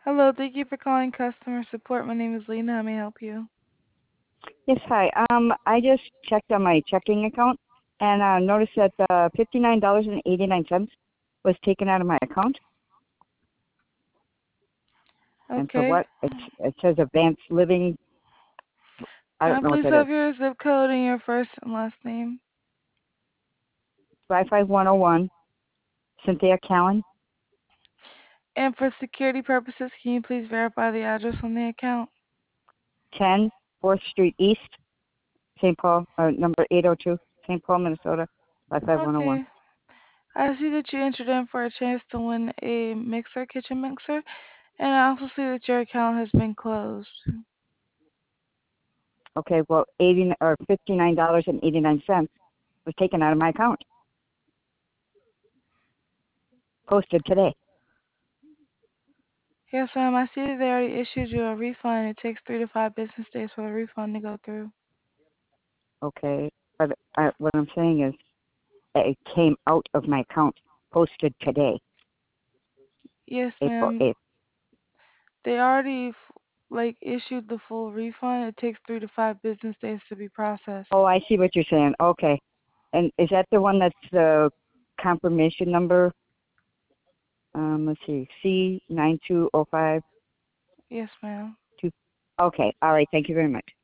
Hello, thank you for calling customer support. My name is Lena. How may I help you? Yes, hi. I just checked on my checking account and noticed that $59.89 was taken out of my account. And for Okay. what? It says advanced living. I Can don't I know what please that is. have your zip code and your first and last name? 55101, Cynthia Callan, And for security purposes, can you please verify the address on the account? 10 4th Street East, St. Paul, number 802, St. Paul, Minnesota, 55101. Okay. I see that you entered in for a chance to win a mixer, kitchen mixer, and I also see that your account has been closed. Okay, well, $59.89 was taken out of my account, posted today. Yes, ma'am. I see that they already issued you a refund. It takes 3 to 5 business days for the refund to go through. Okay, but what I'm saying is it came out of my account, posted today, Yes, April ma'am. 8th. They already issued the full refund. It takes 3 to 5 business days to be processed. Oh, I see what you're saying. Okay. And is that the one that's the confirmation number? Let's see, C92052. Yes, ma'am. Okay. All right. Thank you very much.